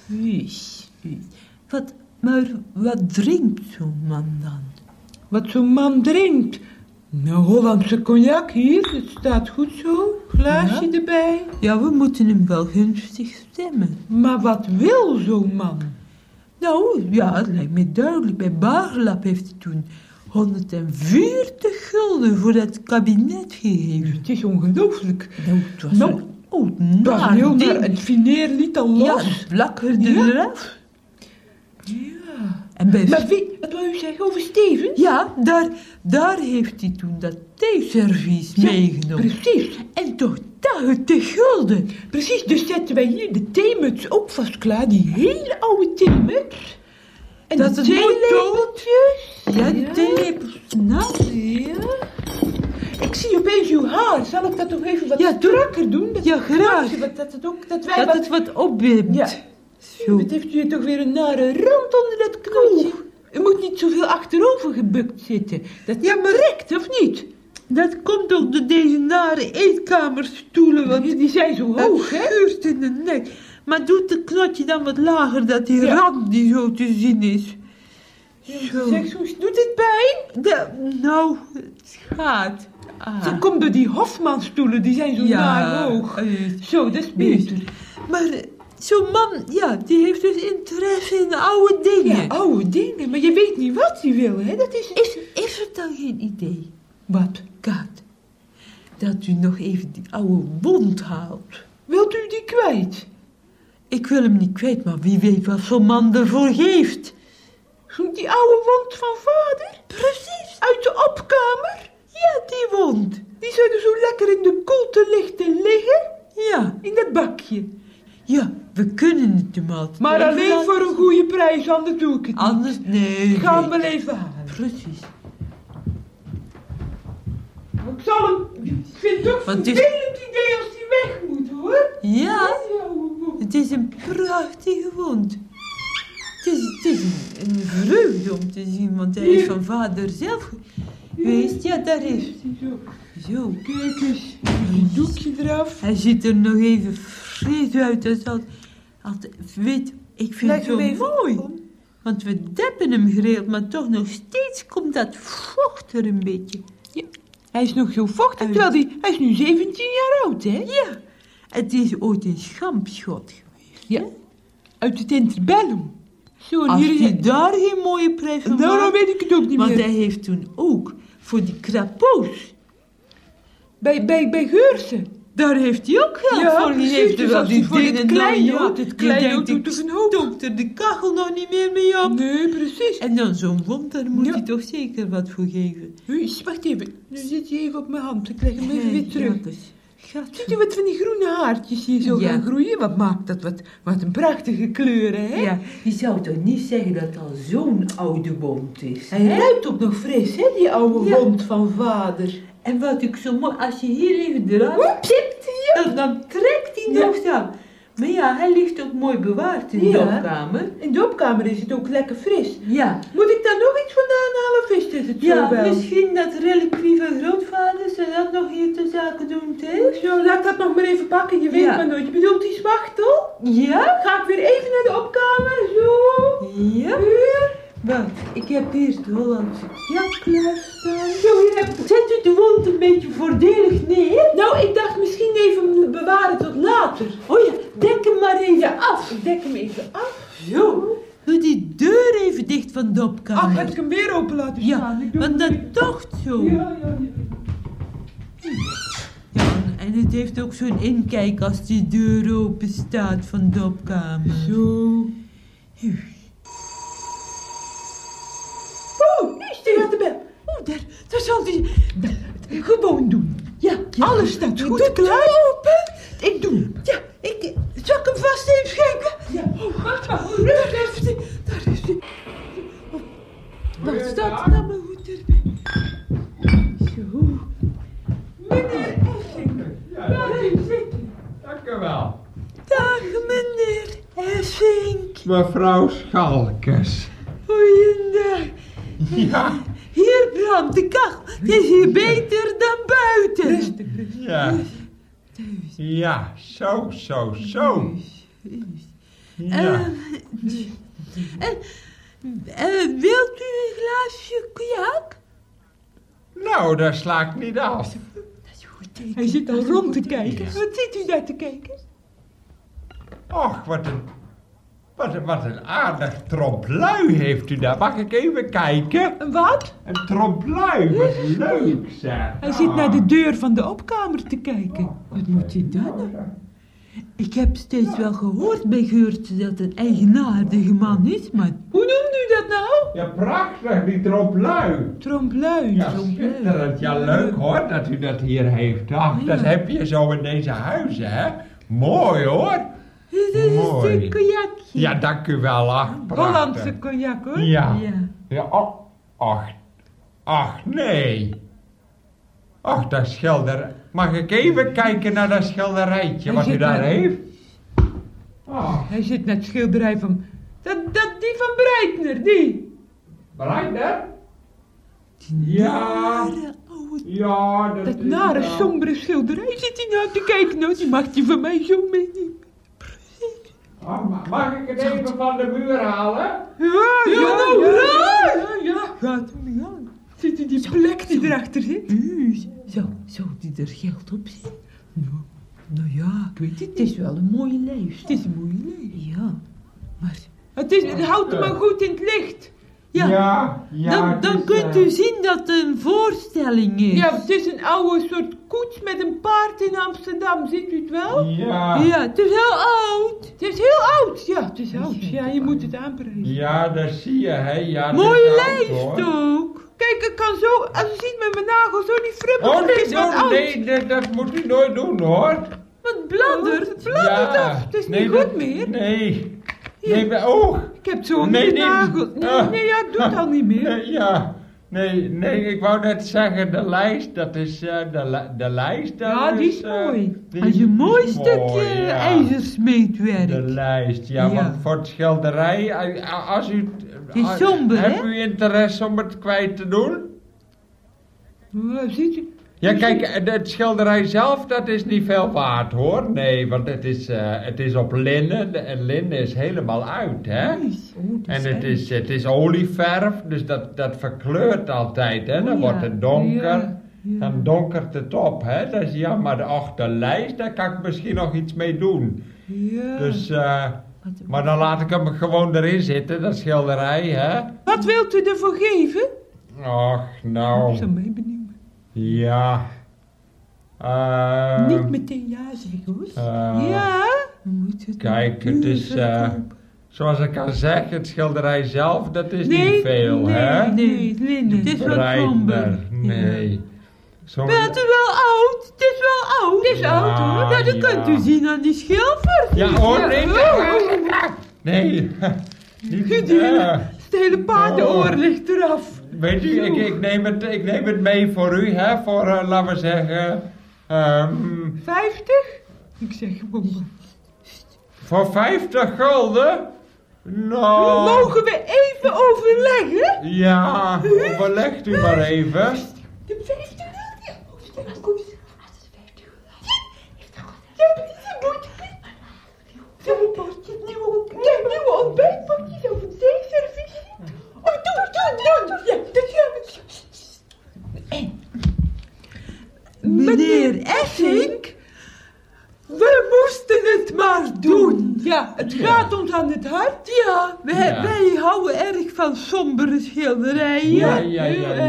Wat drinkt zo'n man dan? Wat zo'n man drinkt? Nou, Hollandse cognac hier, het staat goed zo. Glaasje erbij. Ja, we moeten hem wel gunstig stemmen. Maar wat wil zo'n man? Nou, ja, het lijkt me duidelijk. Bij Baarlap heeft hij toen 140 gulden voor dat kabinet gegeven. Het is ongelooflijk. Nou, het was Nou, een dat was heel naar het fineerlied al los. Ja, het plakkerde eraf. Ja. En bij Maar wat wou u zeggen over Steven? Ja, daar heeft hij toen dat theeservies meegenomen. Precies. En toch 80 gulden. Precies, dus zetten wij hier de theemuts ook vast klaar. Die hele oude theemuts. En Dat de het moet theelepeltjes. Ja, de theelepeltjes. Nou, Ja. Ik zie opeens uw haar. Zal ik dat nog even wat Ja, strakker doen? Dat ja, graag. Dat het wat opwimpt. Ja. Zo. Wat heeft u toch weer een nare rand onder dat knootje? U moet niet zoveel achterover gebukt zitten. Dat trekt, of niet? Dat komt ook door deze nare eetkamerstoelen, want Die zijn zo hoog, hè? schuurt in de nek. Maar doet het knotje dan wat lager, dat die Ja. rand die zo te zien is. Zo. Zeg, doet het pijn? Nou, het gaat. Dat komt door die Hofmanstoelen, die zijn zo naar hoog. Zo, dat is beter. Maar zo'n man, ja, die heeft dus interesse in oude dingen. Ja, oude dingen, maar je weet niet wat hij wil, hè? Dat is... Is het dan geen idee, Wat? Kaat, dat u nog even die oude wond haalt? Wilt u die kwijt? Ik wil hem niet kwijt, maar wie weet wat zo'n man ervoor geeft. Die oude wond van vader? Precies. Uit de opkamer? Ja, die wond. Die zou er zo lekker in de koelte liggen? Ja. In dat bakje. Ja, we kunnen het hem altijd Maar even alleen laten voor een goede prijs, anders doe ik het niet. Anders, nee. Ik ga hem nee. wel even halen. Precies. Ik zal hem... Ik vind het toch Want een het is- vervelend idee als hij weg moet, hoor. Ja, oude wond. het is een prachtige wond. Het is een vreugde om te zien, want hij is Hier. van vader zelf geweest. Ja, daar is. Zo, Zo. kijk eens. Een doekje eraf. Hij ziet er nog even fris uit. Dat is altijd, weet, ik vind Leg het zo hem even mooi. om. Want we deppen hem gereeld, maar toch nog steeds komt dat vocht er een beetje. Hij is nog zo vochtig, terwijl hij is nu 17 jaar oud, hè? Ja, het is ooit een schampschot geweest. Ja. Uit het interbellum. Zo, en Als hier is hij het. daar geen mooie prijs van Nou, dan maakt. weet ik het ook niet Want meer. hij heeft toen ook voor die krapoos. Bij Geursen. Daar heeft hij ook geld Ja, voor precies, gegeven. dus terwijl als die hij voor dit dingen kleine nou, doet, dit kleine die denkt, doet ik dus een hoop. stoot er de kachel nog niet meer mee op. Nee, precies. En dan zo'n wond, daar moet Ja. hij toch zeker wat voor geven. Wacht even. Nu zit je even op mijn hand. Ik leg hem even weer terug. Ja, dus, gaat Ziet u wat van die groene haartjes hier zo Ja. gaan groeien? Wat maakt dat? Wat een prachtige kleuren, hè? Ja, je zou toch niet zeggen dat het al zo'n oude wond is. Hij ruikt ook nog fris, hè, die oude Ja. wond van vader. En wat ik zo mooi, als je hier even eraan tipt, dan trekt hij Ja. nog zo. Maar ja, hij ligt ook mooi bewaard in de Ja. opkamer. In de opkamer is het ook lekker fris. Ja. Moet ik daar nog iets vandaan halen of is dit het zo Ja, wel? misschien dat reliquie van grootvaders en dat nog hier ter zake doen, Thee? Zo, laat dat nog maar even pakken. Je weet Ja. maar nooit. Je bedoelt die zwachtel? Ja? Ga ik weer even naar de opkamer. Zo. Ja? Hier. Wacht, ik heb hier de Hollandse jak klaarstaan. Zo, hier heb ik... Zet u de wond een beetje voordelig neer? Nou, ik dacht misschien even bewaren tot later. Oh ja, dek hem maar even af. Ik dek hem even af. Zo, doe die deur even dicht van de opkamer. Ach, heb ik hem weer open laten staan? Ja, Ik doe want hem dat weer. tocht zo. Ja. Ja, en het heeft ook zo'n inkijk als die deur open staat van de opkamer. Zo. Oh, nu staat de bel. Oh, daar zal die... Gewoon doen. Ja, alles staat goed klaar. Open. Ik doe hem. Ja, zal ik hem vast even schenken? Ja. Oh, wacht maar. Daar is hij. Daar is hij. Oh, wat staat er nou maar goed erbij? Zo. Meneer Effinger. Ja, Laat u zitten. dank u wel. Dag, meneer Essink. Mevrouw Schalkes. Goeiedag. Ja, Hier brandt de kachel. Het is hier beter dan buiten. Rustig, rustig. ja. Ja, zo. Ja. Wilt u een glaasje cognac? Nou, daar sla ik niet af. Hij zit al rond te kijken. Wat zit u daar te kijken? Och, wat een aardig tromplui heeft u daar. Mag ik even kijken? Een wat? Een tromplui, wat leuk zeg. Hij zit naar de deur van de opkamer te kijken. Wat moet je dan? Ik heb steeds wel gehoord bij Geurtje dat het een eigenaardige man is, maar... Hoe noemt u dat nou? Ja, prachtig, die tromplui. Tromplui. Ja, schitterend. Ja, leuk hoor dat u dat hier heeft. Ach, Ja. dat heb je zo in deze huizen, hè? Mooi hoor. Dit is Mooi. een cognacje. Ja, dank u wel. Ach, prachtig. Hollandse cognac hoor. Ja. Ja. Ja, ach, nee. Ach, dat schilder. Mag ik even kijken naar dat schilderijtje wat u zit daar maar- heeft? Oh, Hij zit naar het schilderij van... Die van Breitner, die. Breitner? Die Ja. nare oude... Ja, Dat is nare, wel- sombere schilderij zit hij nou te kijken. Nou, die mag je van mij zo meenemen. Mag ik het even van de muur halen? Ja. Gaat hem niet aan. Ziet u die plek die erachter zit? Zou die er geld op zien? Nou ja, ik weet het is wel een mooie lijst. Het is een mooie lijst. Ja, maar... Het houdt hem maar goed in het licht. Ja, dan kunt u zien dat het een voorstelling is. Ja, het is een oude soort koets met een paard in Amsterdam, ziet u het wel? Ja. Ja, het is heel oud. Het is heel oud. Ja, het is oud. Ja, je moet het aanprijzen. Ja, dat zie je, hè. Ja, dat Mooie is oud, lijst hoor. ook. Kijk, ik kan zo, als u ziet met mijn nagels, zo die frubbel. Oh, het is wat oud. nee, dat moet u nooit doen, hoor. Wat bladdert, het bladdert af. Het is niet goed meer. Nee. Hier. Nee, oh. Ik heb zo Nee, met nee. nagels. Ah. Nee, ja, ik doe het al niet meer. Ja. Nee, ik wou net zeggen, de lijst, dat is, de lijst, dat Ja, die is eh, mooi. die Dat is een mooi mooi, stukje ja. ijzersmeedwerk. De lijst, ja, Ja. want voor het schilderij, als u... Het is somber, Hebt hè? u interesse om het kwijt te doen? Ziet u? Ja, kijk, het schilderij zelf, dat is niet veel waard, hoor. Nee, want het is op linnen, en linnen is helemaal uit, hè? En het is olieverf, dus dat verkleurt altijd, hè? Dan Oh, wordt ja. het donker, Ja. dan donkert het op, hè? Dat is jammer, de achterlijst, daar kan ik misschien nog iets mee doen. Ja. Dus, maar dan laat ik hem gewoon erin zitten, dat schilderij, hè? Wat wilt u ervoor geven? Och, nou, Ik zou mij benieuwen. ja. Niet meteen ja zeggen hoor. Ja? Kijk, het is, zoals ik al zeg, het schilderij zelf, dat is niet Nee, veel, nee, hè? nee, linnen. Het is wel Breitner, somber. nee. Zo, Maar het is wel oud. Het is wel oud. Het is oud, hoor. Ja, dat kunt u zien aan die schilfers. ja, hoor, Ja, nee, oh. nee. Niet, Het hele paardenoor ligt eraf. weet u, ik neem het mee voor u, hè, voor, laten we zeggen, 50? Ik zeg gewoon. voor 50 gulden? Nou, Mogen we even overleggen? ja, overlegt u maar even. De 50 gulden? Kom eens. Ja, maar die zijn mooi. Nieuwe ontbijtpakjes over theeservies. Oh, doe. Ja, dat gaan we. Meneer Essink, we moesten het maar doen. Ja, het gaat ons aan het hart. Ja, wij houden erg van sombere schilderijen. Ja.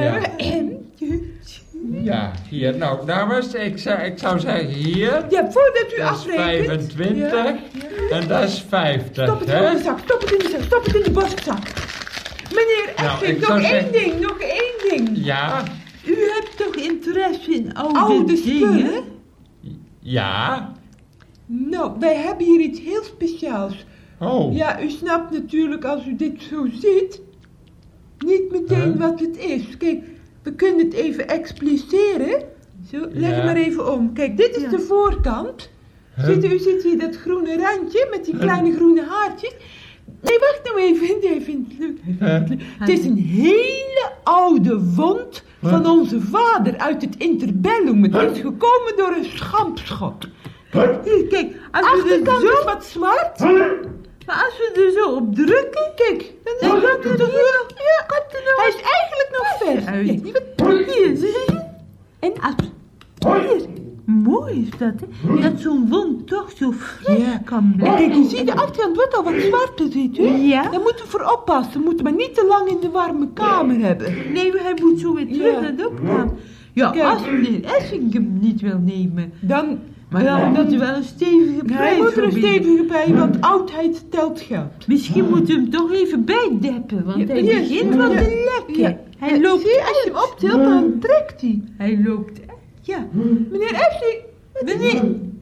Ja, hier, nou dames, ik zou zeggen hier, Ja, voordat u dat is afrekent. 25 en dat is 50, Stop het in hè? de zak, stop het in de zak, stop het in de borstzak. Meneer Nou, Essink, ik zou nog één zeggen- ding, nog één ding. Ja, U hebt toch interesse in oude Oude dingen? spullen? ja, Nou, wij hebben hier iets heel speciaals. oh, Ja, u snapt natuurlijk als u dit zo ziet, niet meteen Huh? wat het is. Kijk, we kunnen het even expliceren. Zo, leg Ja. maar even om. Kijk, dit is Ja. de voorkant. Huh? Ziet u ziet hier dat groene randje met die kleine groene haartjes? Nee, wacht nou even. Nee, vind het leuk. Het is een hele oude wond van onze vader uit het interbellum. Het is gekomen door een schampschot. Kijk, als u Achterkant het is zo... wat zwart. Maar als we er zo op drukken... Kijk, dan gaat het toch wel. Ja, hij is eigenlijk nog vers. Hier, zie je? En als... Hier. Mooi is dat, hè? Dat zo'n wond toch zo fris kan blijven. Kijk, je ziet de achterkant wordt al wat zwarter, ziet u? Ja. Daar moeten we voor oppassen. We moeten maar niet te lang in de warme kamer hebben. Nee, maar hij moet zo weer terug naar de opkamer. Ja, Kijk. als meneer Essing hem niet wil nemen. Dan... Maar dan moet hij wel een stevige prijs Hij moet er een bieden. stevige bij, want oudheid telt geld. Misschien moet hij hem toch even bijdeppen, want hij Ja, begint wel ja. te lekken. Ja. Hij loopt Zie je, als je hem optilt, dan trekt hij. Hij loopt uit. Ja, meneer Essing, Meneer,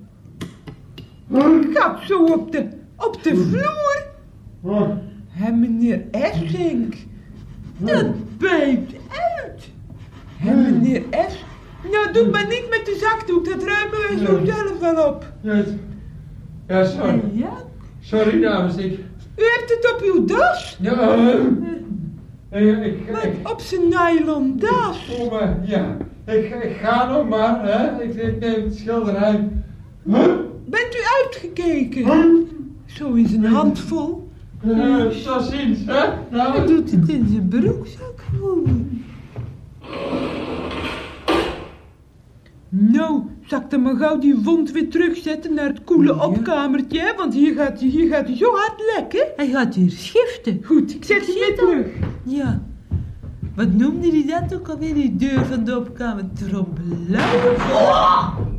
gaat zo op de vloer. Hé, meneer Essing, dat bijt uit. Hé, meneer Essing. Nou, doe maar niet met de zakdoek, dat ruimen we zo zelf wel op. Ja, sorry. ja, Sorry, dames. U heeft het op uw das? Ja, ik Op zijn nylon das. voel me, ja. Ik ga nog maar, hè. Ik neem het schilderij. Huh? Bent u uitgekeken? Zo in zijn hand vol. Tot ziens, hè. hij Nou, doet het in zijn broekzak gewoon. Nou, zal ik dan maar gauw die wond weer terugzetten naar het koele opkamertje, hè? Want hier gaat hij zo hard lekken. Hij gaat hier schiften. Goed, ik zet hem weer terug. Ja. Wat noemde hij dat ook alweer, die deur van de opkamer? Trombeluien?